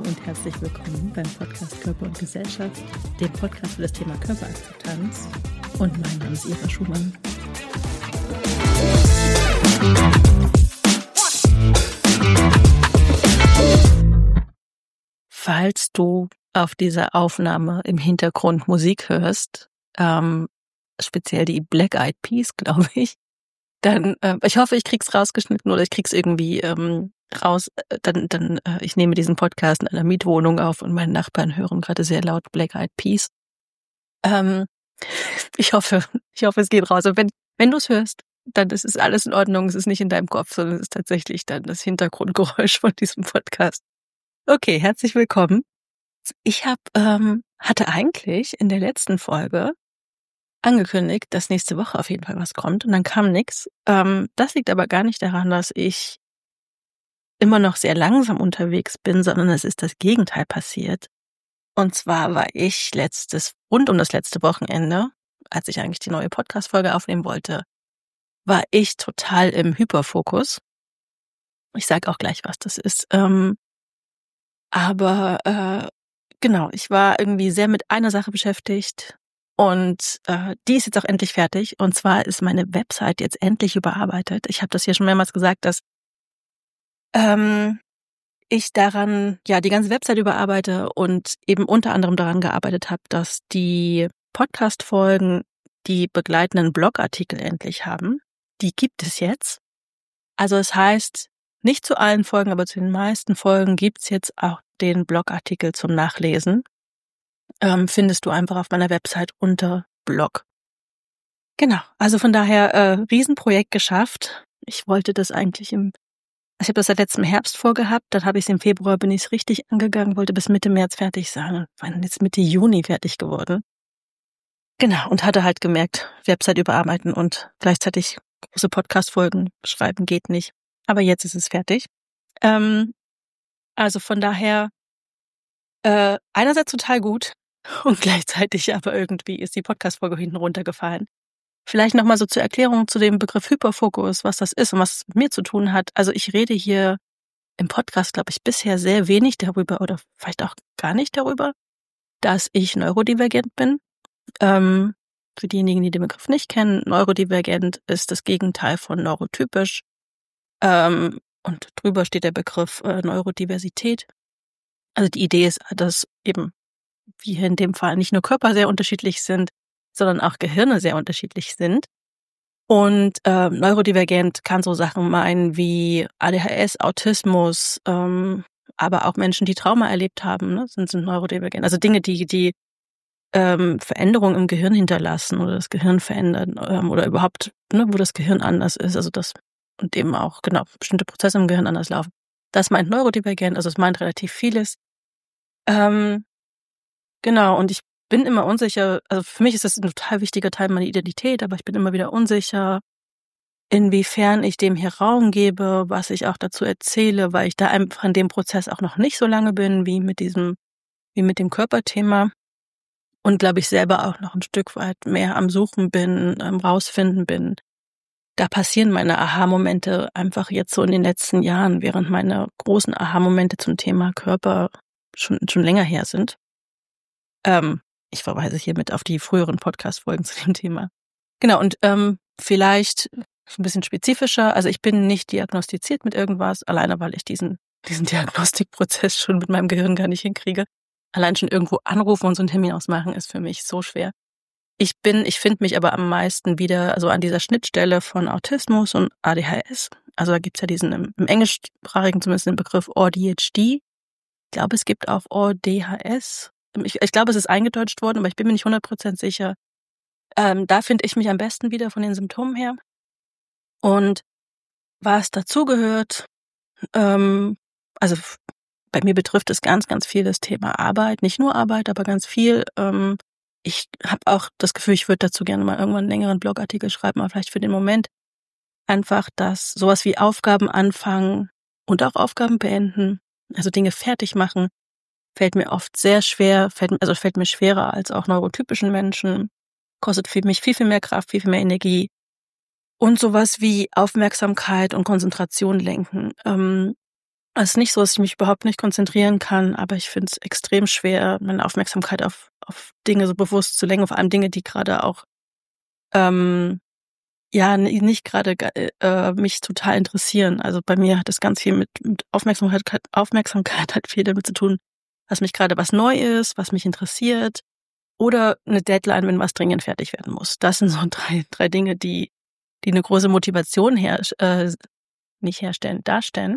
und herzlich willkommen beim Podcast Körper und Gesellschaft, dem Podcast für das Thema Körperakzeptanz. Und mein Name ist Eva Schumann. Falls du auf dieser Aufnahme im Hintergrund Musik hörst, speziell die Black Eyed Peas, glaube ich, dann, ich hoffe, ich krieg's rausgeschnitten oder ich krieg's irgendwie raus. Ich nehme diesen Podcast in einer Mietwohnung auf und meine Nachbarn hören gerade sehr laut Black Eyed Peas. Ich hoffe, es geht raus. Und wenn du es hörst, dann ist es alles in Ordnung. Es ist nicht in deinem Kopf, sondern es ist tatsächlich dann das Hintergrundgeräusch von diesem Podcast. Okay, herzlich willkommen. Ich hatte eigentlich in der letzten Folge angekündigt, dass nächste Woche auf jeden Fall was kommt und dann kam nichts. Das liegt aber gar nicht daran, dass ich immer noch sehr langsam unterwegs bin, sondern es ist das Gegenteil passiert. Und zwar war ich rund um das letzte Wochenende, als ich eigentlich die neue Podcast-Folge aufnehmen wollte, war ich total im Hyperfokus. Ich sage auch gleich, was das ist. Genau, ich war irgendwie sehr mit einer Sache beschäftigt und die ist jetzt auch endlich fertig. Und zwar ist meine Website jetzt endlich überarbeitet. Ich habe das hier schon mehrmals gesagt, dass ich daran, die ganze Website überarbeite und eben unter anderem daran gearbeitet habe, dass die Podcast-Folgen die begleitenden Blogartikel endlich haben. Die gibt es jetzt. Also es heißt, nicht zu allen Folgen, aber zu den meisten Folgen gibt's jetzt auch den Blogartikel zum Nachlesen. Findest du einfach auf meiner Website unter Blog. Genau, also von daher Riesenprojekt geschafft. Ich wollte das eigentlich ich habe das seit letztem Herbst vorgehabt, dann habe ich es im Februar, bin ich es richtig angegangen, wollte bis Mitte März fertig sein und war dann jetzt Mitte Juni fertig geworden. Genau, und hatte halt gemerkt, Website überarbeiten und gleichzeitig große Podcast-Folgen schreiben geht nicht. Aber jetzt ist es fertig. Also von daher einerseits total gut und gleichzeitig aber irgendwie ist die Podcast-Folge hinten runtergefallen. Vielleicht nochmal so zur Erklärung zu dem Begriff Hyperfokus, was das ist und was es mit mir zu tun hat. Also ich rede hier im Podcast, glaube ich, bisher sehr wenig darüber oder vielleicht auch gar nicht darüber, dass ich neurodivergent bin. Für diejenigen, die den Begriff nicht kennen, neurodivergent ist das Gegenteil von neurotypisch. Und drüber steht der Begriff Neurodiversität. Also die Idee ist, dass eben, wie hier in dem Fall, nicht nur Körper sehr unterschiedlich sind, sondern auch Gehirne sehr unterschiedlich sind. Und neurodivergent kann so Sachen meinen wie ADHS, Autismus, aber auch Menschen, die Trauma erlebt haben, ne, sind neurodivergent. Also Dinge, die Veränderungen im Gehirn hinterlassen oder das Gehirn verändern oder überhaupt, ne, wo das Gehirn anders ist. Also das und eben auch genau bestimmte Prozesse im Gehirn anders laufen. Das meint neurodivergent, also es meint relativ vieles. Genau, und ich bin immer unsicher, also für mich ist das ein total wichtiger Teil meiner Identität, aber ich bin immer wieder unsicher, inwiefern ich dem hier Raum gebe, was ich auch dazu erzähle, weil ich da einfach in dem Prozess auch noch nicht so lange bin, wie mit dem Körperthema und glaube ich selber auch noch ein Stück weit mehr am Suchen bin, am Rausfinden bin. Da passieren meine Aha-Momente einfach jetzt so in den letzten Jahren, während meine großen Aha-Momente zum Thema Körper schon länger her sind. Ich verweise hiermit auf die früheren Podcast-Folgen zu dem Thema. Genau, und vielleicht ein bisschen spezifischer. Also ich bin nicht diagnostiziert mit irgendwas, alleine weil ich diesen Diagnostikprozess schon mit meinem Gehirn gar nicht hinkriege. Allein schon irgendwo anrufen und so einen Termin ausmachen ist für mich so schwer. Ich finde mich aber am meisten wieder also an dieser Schnittstelle von Autismus und ADHS. Also da gibt's ja diesen im englischsprachigen zumindest den Begriff ADHD. Ich glaube, es gibt auch ADHS. Ich glaube, es ist eingedeutscht worden, aber ich bin mir nicht 100% sicher. Da finde ich mich am besten wieder von den Symptomen her. Und was dazugehört, also bei mir betrifft es ganz, ganz viel das Thema Arbeit. Nicht nur Arbeit, aber ganz viel. Ich habe auch das Gefühl, ich würde dazu gerne mal irgendwann einen längeren Blogartikel schreiben, aber vielleicht für den Moment einfach, dass sowas wie Aufgaben anfangen und auch Aufgaben beenden, also Dinge fertig machen, fällt mir oft sehr schwer, fällt mir schwerer als auch neurotypischen Menschen, kostet mich viel, viel mehr Kraft, viel, viel mehr Energie und sowas wie Aufmerksamkeit und Konzentration lenken. Es ist nicht so, dass ich mich überhaupt nicht konzentrieren kann, aber ich finde es extrem schwer, meine Aufmerksamkeit auf Dinge so bewusst zu lenken, vor allem Dinge, die gerade auch, ähm, ja, nicht gerade mich total interessieren. Also, bei mir hat das ganz viel mit Aufmerksamkeit hat viel damit zu tun, was neu ist, was mich interessiert oder eine Deadline, wenn was dringend fertig werden muss. Das sind so drei Dinge, die eine große Motivation nicht herstellen, darstellen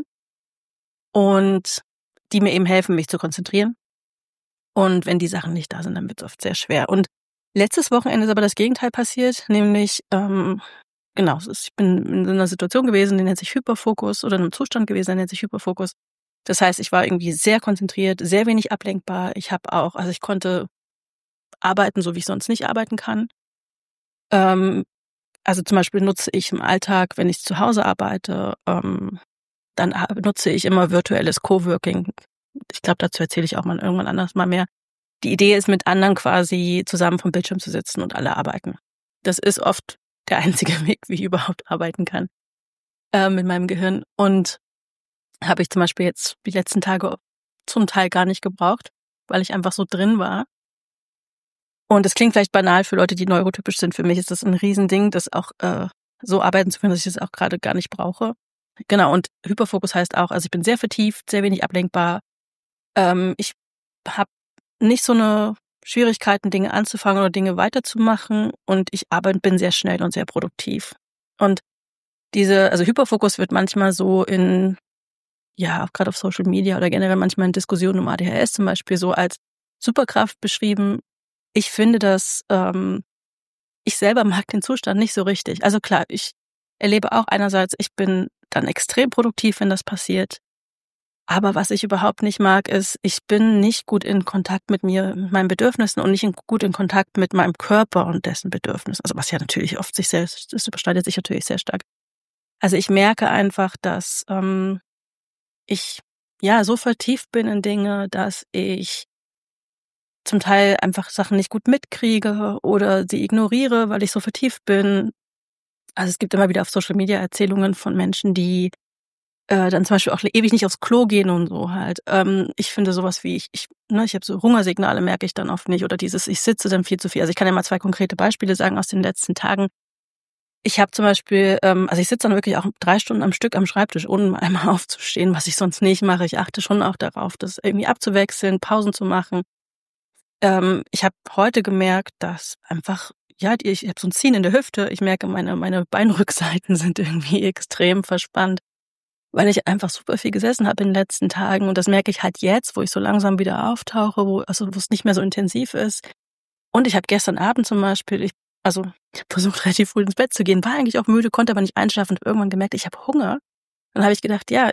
und die mir eben helfen, mich zu konzentrieren. Und wenn die Sachen nicht da sind, dann wird es oft sehr schwer. Und letztes Wochenende ist aber das Gegenteil passiert, nämlich, genau, ich bin in so 'ner Situation gewesen, die nennt sich Hyperfokus oder in 'nem Zustand gewesen, der nennt sich Hyperfokus. Das heißt, ich war irgendwie sehr konzentriert, sehr wenig ablenkbar. Ich konnte arbeiten, so wie ich sonst nicht arbeiten kann. Ähm, also, zum Beispiel nutze ich im Alltag, wenn ich zu Hause arbeite, dann nutze ich immer virtuelles Coworking. Ich glaube, dazu erzähle ich auch mal irgendwann anders mal mehr. Die Idee ist, mit anderen quasi zusammen vorm Bildschirm zu sitzen und alle arbeiten. Das ist oft der einzige Weg, wie ich überhaupt arbeiten kann, mit meinem Gehirn. Und habe ich zum Beispiel jetzt die letzten Tage zum Teil gar nicht gebraucht, weil ich einfach so drin war. Und das klingt vielleicht banal für Leute, die neurotypisch sind. Für mich ist das ein Riesending, das auch so arbeiten zu können, dass ich das auch gerade gar nicht brauche. Genau, und Hyperfokus heißt auch, also ich bin sehr vertieft, sehr wenig ablenkbar. Ich habe nicht so eine Schwierigkeiten, Dinge anzufangen oder Dinge weiterzumachen und bin sehr schnell und sehr produktiv. Und also Hyperfokus wird manchmal so ja, auch gerade auf Social Media oder generell manchmal in Diskussionen um ADHS zum Beispiel so als Superkraft beschrieben. Ich finde ich selber mag den Zustand nicht so richtig. Also klar, ich erlebe auch einerseits, ich bin dann extrem produktiv, wenn das passiert. Aber was ich überhaupt nicht mag, ist, ich bin nicht gut in Kontakt mit mit meinen Bedürfnissen und nicht gut in Kontakt mit meinem Körper und dessen Bedürfnissen. Also was ja natürlich oft das überschneidet sich natürlich sehr stark. Also ich merke einfach, dass ich ja so vertieft bin in Dinge, dass ich zum Teil einfach Sachen nicht gut mitkriege oder sie ignoriere, weil ich so vertieft bin. Also es gibt immer wieder auf Social Media Erzählungen von Menschen, die dann zum Beispiel auch ewig nicht aufs Klo gehen und so halt. Ich finde sowas wie ich habe so Hungersignale, merke ich dann oft nicht oder ich sitze dann viel zu viel. Also ich kann ja mal 2 konkrete Beispiele sagen aus den letzten Tagen. Ich habe zum Beispiel also ich sitze dann wirklich auch 3 Stunden am Stück am Schreibtisch, ohne mal einmal aufzustehen, was ich sonst nicht mache. Ich achte schon auch darauf, das irgendwie abzuwechseln, Pausen zu machen. Ich habe heute gemerkt, dass einfach ich habe so 'n Ziehen in der Hüfte. Ich merke, meine Beinrückseiten sind irgendwie extrem verspannt, weil ich einfach super viel gesessen habe in den letzten Tagen und das merke ich halt jetzt, wo ich so langsam wieder auftauche, wo's nicht mehr so intensiv ist. Und ich habe gestern Abend zum Beispiel ich habe versucht, relativ früh ins Bett zu gehen, war eigentlich auch müde, konnte aber nicht einschlafen und irgendwann gemerkt, ich habe Hunger. Dann habe ich gedacht, ja,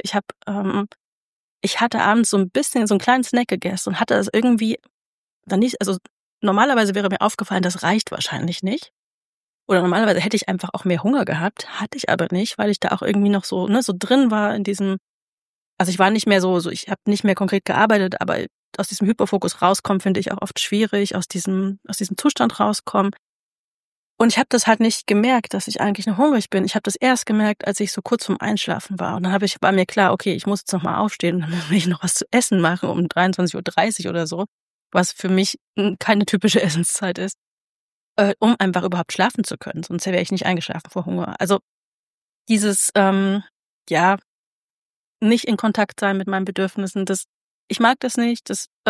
ich hatte abends so 'n bisschen so 'n kleinen Snack gegessen und hatte das irgendwie dann nicht normalerweise wäre mir aufgefallen, das reicht wahrscheinlich nicht. Oder normalerweise hätte ich einfach auch mehr Hunger gehabt, hatte ich aber nicht, weil ich da auch irgendwie noch so, ne, so drin war in diesem. Also, ich war nicht mehr ich habe nicht mehr konkret gearbeitet, aber aus diesem Hyperfokus rauskommen, finde ich auch oft schwierig, aus diesem Zustand rauskommen. Und ich habe das halt nicht gemerkt, dass ich eigentlich noch hungrig bin. Ich habe das erst gemerkt, als ich so kurz vorm Einschlafen war. Und dann war mir klar, okay, ich muss jetzt noch mal aufstehen, dann will ich noch was zu essen machen um 23:30 oder so, was für mich keine typische Essenszeit ist, um einfach überhaupt schlafen zu können, sonst wäre ich nicht eingeschlafen vor Hunger. Also, dieses, ja, nicht in Kontakt sein mit meinen Bedürfnissen, ich mag das nicht.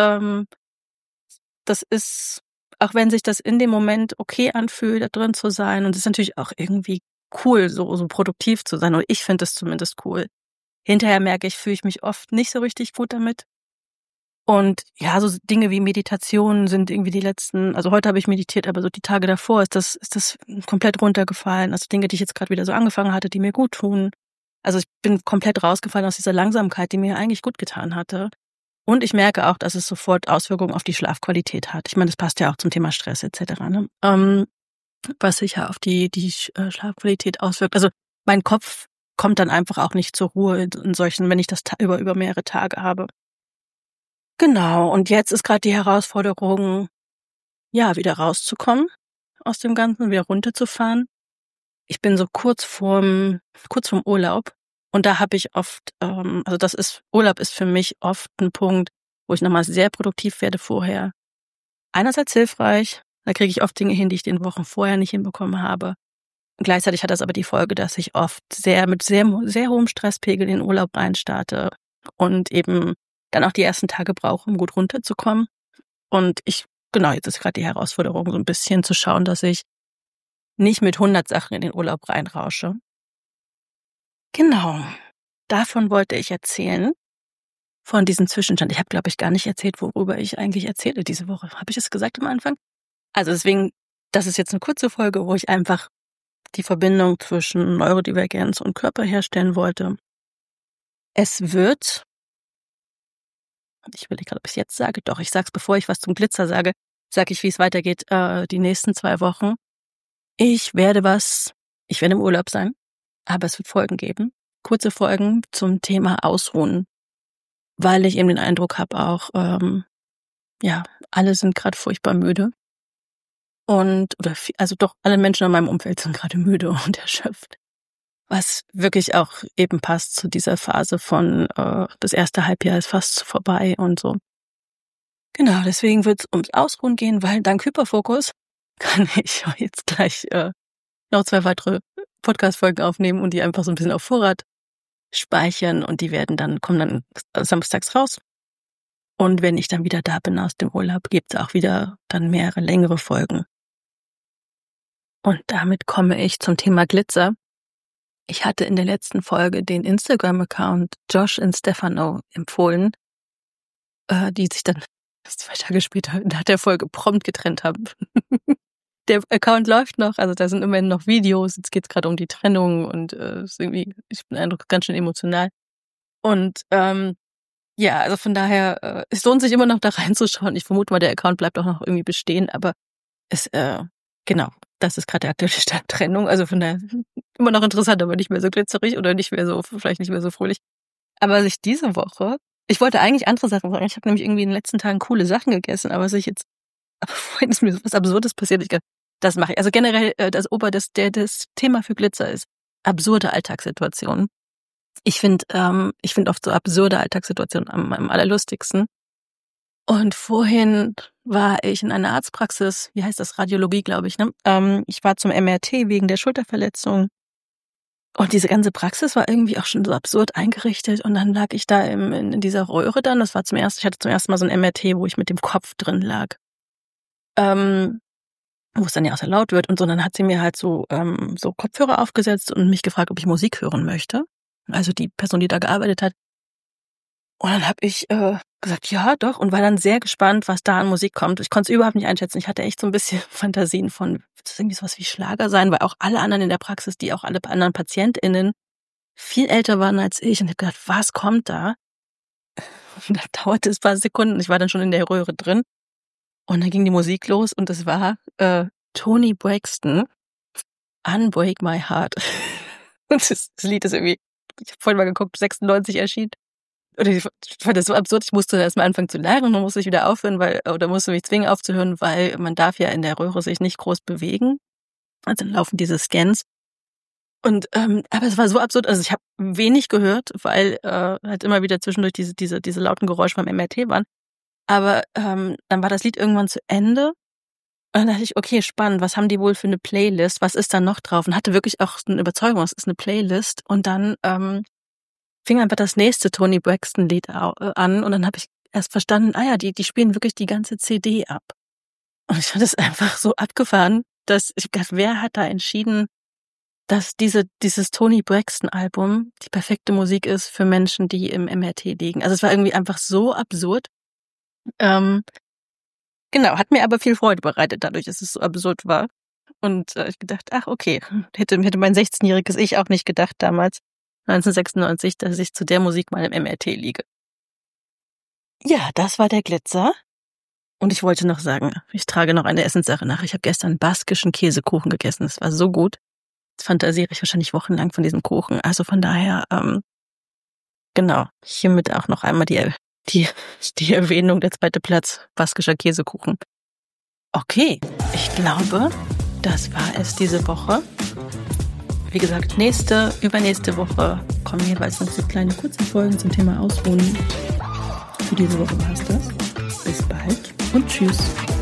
Das ist, auch wenn sich das in dem Moment okay anfühlt, da drin zu sein, und es ist natürlich auch irgendwie cool, so produktiv zu sein, oder ich finde es zumindest cool. Hinterher merke ich, fühle ich mich oft nicht so richtig gut damit. Und ja, so Dinge wie Meditation sind irgendwie also heute habe ich meditiert, aber so die Tage davor ist das komplett runtergefallen. Also Dinge, die ich jetzt gerade wieder so angefangen hatte, die mir gut tun. Also ich bin komplett rausgefallen aus dieser Langsamkeit, die mir eigentlich gut getan hatte. Und ich merke auch, dass es sofort Auswirkungen auf die Schlafqualität hat. Ich meine, das passt ja auch zum Thema Stress et cetera, ne? Was sich ja auf die Schlafqualität auswirkt. Also, mein Kopf kommt dann einfach auch nicht zur Ruhe in solchen, wenn ich das über mehrere Tage habe. Genau, und jetzt ist gerade die Herausforderung, ja, wieder rauszukommen aus dem Ganzen, wieder runterzufahren. Ich bin so kurz vorm Urlaub Und da habe ich oft, Urlaub ist für mich oft ein Punkt, wo ich nochmal sehr produktiv werde vorher. Einerseits hilfreich, da kriege ich oft Dinge hin, die ich den Wochen vorher nicht hinbekommen habe. Gleichzeitig hat das aber die Folge, dass ich oft mit sehr hohem Stresspegel in den Urlaub reinstarte und eben dann auch die ersten Tage brauche, um gut runterzukommen. Und jetzt ist gerade die Herausforderung, so ein bisschen zu schauen, dass ich nicht mit 100 Sachen in den Urlaub reinrausche. Genau, davon wollte ich erzählen, von diesem Zwischenstand. Ich habe, glaube ich, gar nicht erzählt, worüber ich eigentlich erzähle diese Woche. Habe ich es gesagt am Anfang? Also deswegen, das ist jetzt eine kurze Folge, wo ich einfach die Verbindung zwischen Neurodivergenz und Körper herstellen wollte. Es wird, ich überlege gerade, ob ich es jetzt sage, doch, ich sage es, bevor ich was zum Glitzer sage ich, wie es weitergeht, die nächsten 2 Wochen. Ich werde im Urlaub sein, aber es wird Folgen geben. Kurze Folgen zum Thema Ausruhen, weil ich eben den Eindruck habe auch, alle sind gerade furchtbar müde. Alle Menschen in meinem Umfeld sind gerade müde und erschöpft. Was wirklich auch eben passt zu dieser Phase von, das erste Halbjahr ist fast vorbei und so. Genau, deswegen wird es ums Ausruhen gehen, weil dank Hyperfokus kann ich jetzt gleich noch 2 weitere Podcast-Folgen aufnehmen und die einfach so ein bisschen auf Vorrat speichern und kommen dann samstags raus. Und wenn ich dann wieder da bin aus dem Urlaub, gibt es auch wieder dann mehrere längere Folgen. Und damit komme ich zum Thema Glitzer. Ich hatte in der letzten Folge den Instagram-Account Josh und Stefano empfohlen, die sich dann 2 Tage später nach der Folge prompt getrennt haben. Der Account läuft noch, also da sind immerhin noch Videos, jetzt geht's gerade um die Trennung und ist irgendwie, ich bin Eindruck, ganz schön emotional. Und also von daher, es lohnt sich immer noch da reinzuschauen. Ich vermute mal, der Account bleibt auch noch irgendwie bestehen, aber das ist gerade der aktuelle Stand Trennung. Also von daher immer noch interessant, aber nicht mehr so glitzerig oder vielleicht nicht mehr so fröhlich. Aber ich wollte eigentlich andere Sachen sagen. Ich habe nämlich irgendwie in den letzten Tagen coole Sachen gegessen, aber vorhin ist mir was Absurdes passiert. Das mache ich. Also generell, das Thema für Glitzer ist absurde Alltagssituationen. Ich finde oft so absurde Alltagssituationen am allerlustigsten. Und vorhin war ich in einer Arztpraxis, wie heißt das, Radiologie, glaube ich, ne? Ich war zum MRT wegen der Schulterverletzung. Und diese ganze Praxis war irgendwie auch schon so absurd eingerichtet. Und dann lag ich da in dieser Röhre dann. Ich hatte zum ersten Mal so ein MRT, wo ich mit dem Kopf drin lag. Wo es dann ja auch sehr laut wird und so. Und dann hat sie mir halt so Kopfhörer aufgesetzt und mich gefragt, ob ich Musik hören möchte. Also die Person, die da gearbeitet hat. Und dann habe ich gesagt, ja, doch, und war dann sehr gespannt, was da an Musik kommt. Ich konnte es überhaupt nicht einschätzen. Ich hatte echt so ein bisschen Fantasien von, wird das irgendwie sowas wie Schlager sein, weil auch alle anderen in der Praxis, auch alle anderen PatientInnen viel älter waren als ich. Und ich habe gedacht, was kommt da? Und da dauerte es ein paar Sekunden. Ich war dann schon in der Röhre drin. Und dann ging die Musik los und es war Toni Braxton, Unbreak My Heart. Und das Lied ist irgendwie, ich habe vorhin mal geguckt, 96 erschienen. Oder ich fand das so absurd, ich musste erstmal anfangen zu lachen und dann musste ich wieder aufhören, musste mich zwingen aufzuhören, weil man darf ja in der Röhre sich nicht groß bewegen. Also dann laufen diese Scans. Und aber es war so absurd, also ich habe wenig gehört, weil halt immer wieder zwischendurch diese lauten Geräusche beim MRT waren. Aber dann war das Lied irgendwann zu Ende. Und dann dachte ich, okay, spannend, was haben die wohl für eine Playlist? Was ist da noch drauf? Und hatte wirklich auch eine Überzeugung, es ist eine Playlist. Und dann fing einfach das nächste Toni Braxton Lied an und dann habe ich erst verstanden, die spielen wirklich die ganze CD ab. Und ich fand es einfach so abgefahren, dass ich dachte, wer hat da entschieden, dass dieses Toni Braxton Album die perfekte Musik ist für Menschen, die im MRT liegen. Also es war irgendwie einfach so absurd. Genau, hat mir aber viel Freude bereitet, dadurch, dass es so absurd war. Und ich gedacht, ach okay, hätte mein 16-jähriges Ich auch nicht gedacht damals, 1996, dass ich zu der Musik mal im MRT liege. Ja, das war der Glitzer. Und ich wollte noch sagen, ich trage noch eine Essenssache nach. Ich habe gestern baskischen Käsekuchen gegessen. Es war so gut. Jetzt fantasiere ich wahrscheinlich wochenlang von diesem Kuchen. Also von daher, genau, hiermit auch noch einmal die Erwähnung, der 2. Platz, baskischer Käsekuchen. Okay, ich glaube, das war es diese Woche. wie gesagt, übernächste Woche kommen jeweils noch so kleine kurze Folgen zum Thema Ausruhen. Für diese Woche war es das. Bis bald und tschüss.